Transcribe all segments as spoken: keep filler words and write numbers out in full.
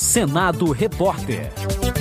Senado Repórter.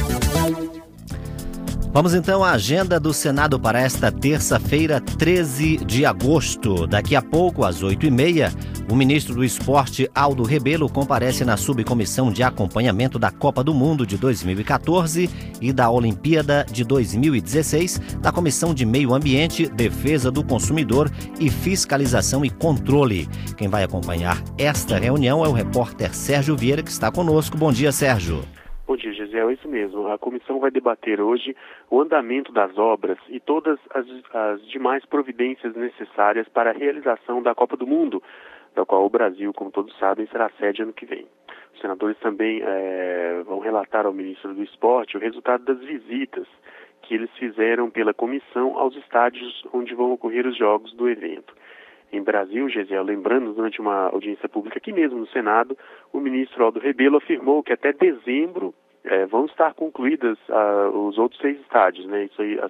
Vamos então à agenda do Senado para esta terça-feira, treze de agosto. Daqui a pouco, às oito e meia, o ministro do Esporte, Aldo Rebelo, comparece na subcomissão de acompanhamento da Copa do Mundo de dois mil e catorze e da Olimpíada de dois mil e dezesseis, da Comissão de Meio Ambiente, Defesa do Consumidor e Fiscalização e Controle. Quem vai acompanhar esta reunião é o repórter Sérgio Vieira, que está conosco. Bom dia, Sérgio. Bom dia, Gisele. É isso mesmo. A comissão vai debater hoje o andamento das obras e todas as, as demais providências necessárias para a realização da Copa do Mundo, da qual o Brasil, como todos sabem, será sede ano que vem. Os senadores também é, vão relatar ao ministro do Esporte o resultado das visitas que eles fizeram pela comissão aos estádios onde vão ocorrer os jogos do evento. Em Brasil, Gisele, lembrando, durante uma audiência pública aqui mesmo no Senado, o ministro Aldo Rebelo afirmou que até dezembro eh, vão estar concluídas ah, os outros seis estádios, né? Isso aí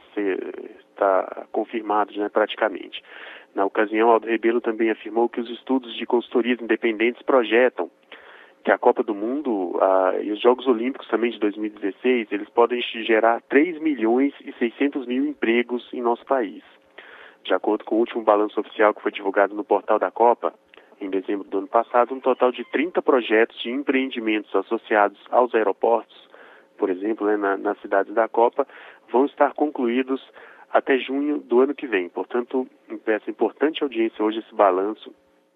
está confirmado, né, praticamente. Na ocasião, Aldo Rebelo também afirmou que os estudos de consultorias independentes projetam que a Copa do Mundo ah, e os Jogos Olímpicos também de dois mil e dezesseis, eles podem gerar três milhões e seiscentos mil empregos em nosso país. De acordo com o último balanço oficial que foi divulgado no portal da Copa, em dezembro do ano passado, um total de trinta projetos de empreendimentos associados aos aeroportos, por exemplo, né, na, nas cidades da Copa, vão estar concluídos até junho do ano que vem. Portanto, essa importante audiência hoje, esse balanço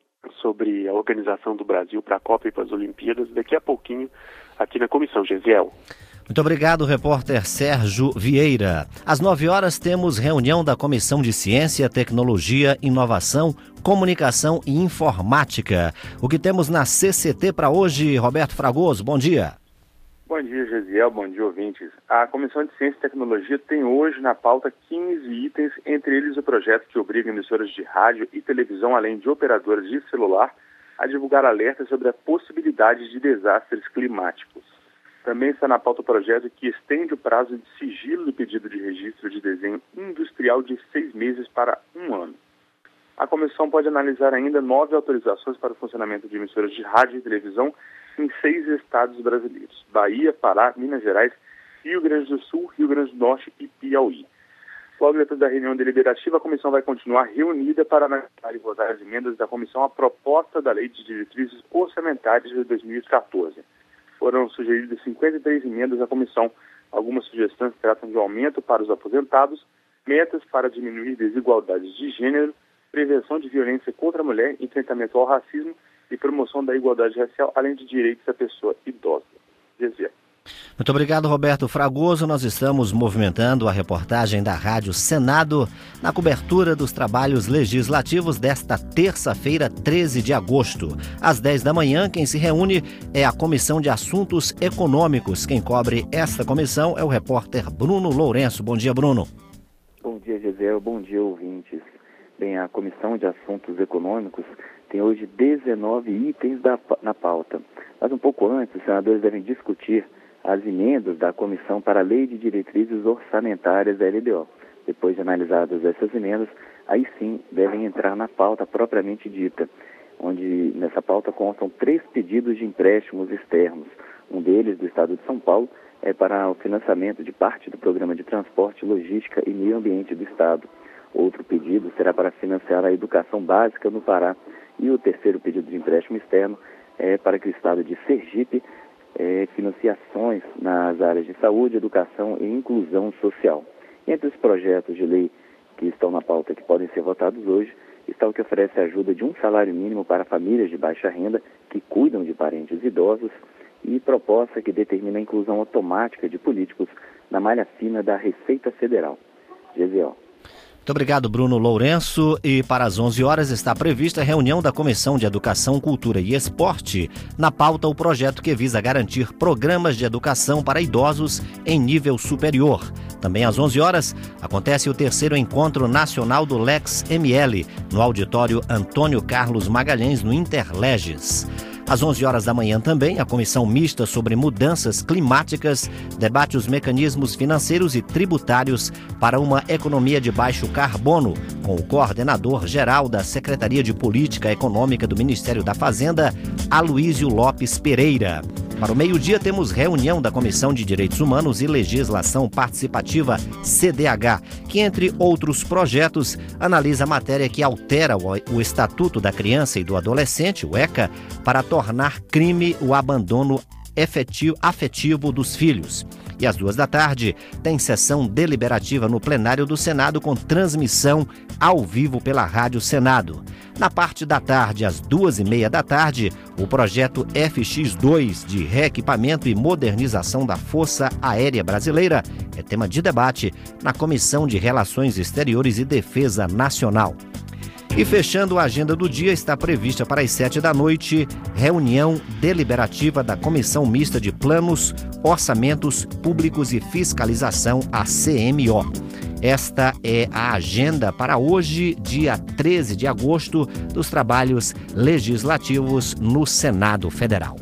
sobre a organização do Brasil para a Copa e para as Olimpíadas, daqui a pouquinho aqui na comissão, Gesiel. Muito obrigado, repórter Sérgio Vieira. Às nove horas temos reunião da Comissão de Ciência, Tecnologia, Inovação, Comunicação e Informática. O que temos na C C T para hoje, Roberto Fragoso? Bom dia. Bom dia, Gesiel. Bom dia, ouvintes. A Comissão de Ciência e Tecnologia tem hoje na pauta quinze itens, entre eles o projeto que obriga emissoras de rádio e televisão, além de operadoras de celular, a divulgar alertas sobre a possibilidade de desastres climáticos. Também está na pauta o projeto que estende o prazo de sigilo do pedido de registro de desenho industrial de seis meses para um ano. A comissão pode analisar ainda nove autorizações para o funcionamento de emissoras de rádio e televisão em seis estados brasileiros: Bahia, Pará, Minas Gerais, Rio Grande do Sul, Rio Grande do Norte e Piauí. Logo depois da reunião deliberativa, a comissão vai continuar reunida para analisar e votar as emendas da comissão à proposta da Lei de Diretrizes Orçamentárias de dois mil e catorze. Foram sugeridas cinquenta e três emendas à comissão. Algumas sugestões tratam de aumento para os aposentados, metas para diminuir desigualdades de gênero, prevenção de violência contra a mulher, enfrentamento ao racismo e promoção da igualdade racial, além de direitos da pessoa idosa. Dizer. Muito obrigado, Roberto Fragoso. Nós estamos movimentando a reportagem da Rádio Senado na cobertura dos trabalhos legislativos desta terça-feira, treze de agosto. Às dez da manhã, quem se reúne é a Comissão de Assuntos Econômicos. Quem cobre esta comissão é o repórter Bruno Lourenço. Bom dia, Bruno. Bom dia, Gisele. Bom dia, ouvintes. Bem, a Comissão de Assuntos Econômicos tem hoje dezenove itens da, na pauta. Mas um pouco antes, os senadores devem discutir as emendas da Comissão para a Lei de Diretrizes Orçamentárias da L D O. Depois de analisadas essas emendas, aí sim devem entrar na pauta propriamente dita, onde nessa pauta constam três pedidos de empréstimos externos. Um deles, do Estado de São Paulo, é para o financiamento de parte do Programa de Transporte, Logística e Meio Ambiente do Estado. Outro pedido será para financiar a educação básica no Pará. E o terceiro pedido de empréstimo externo é para que o Estado de Sergipe É, financiações nas áreas de saúde, educação e inclusão social. Entre os projetos de lei que estão na pauta que podem ser votados hoje, está o que oferece a ajuda de um salário mínimo para famílias de baixa renda que cuidam de parentes idosos e proposta que determina a inclusão automática de políticos na malha fina da Receita Federal. G Z O. Muito obrigado, Bruno Lourenço. E para as onze horas está prevista a reunião da Comissão de Educação, Cultura e Esporte. Na pauta, o projeto que visa garantir programas de educação para idosos em nível superior. Também às onze horas, acontece o terceiro encontro nacional do Lex M L, no auditório Antônio Carlos Magalhães, no Interleges. Às onze horas da manhã também, a Comissão Mista sobre Mudanças Climáticas debate os mecanismos financeiros e tributários para uma economia de baixo carbono, com o coordenador-geral da Secretaria de Política Econômica do Ministério da Fazenda, Aloísio Lopes Pereira. Para o meio-dia, temos reunião da Comissão de Direitos Humanos e Legislação Participativa, C D H, que, entre outros projetos, analisa a matéria que altera o Estatuto da Criança e do Adolescente, o ECA, para tornar crime o abandono efetivo, afetivo dos filhos. E às duas da tarde, tem sessão deliberativa no plenário do Senado com transmissão ao vivo pela Rádio Senado. Na parte da tarde, às duas e meia da tarde, o projeto F X dois de reequipamento e modernização da Força Aérea Brasileira é tema de debate na Comissão de Relações Exteriores e Defesa Nacional. E fechando a agenda do dia, está prevista para as sete da noite, reunião deliberativa da Comissão Mista de Planos, Orçamentos Públicos e Fiscalização, a C M O. Esta é a agenda para hoje, dia treze de agosto, dos trabalhos legislativos no Senado Federal.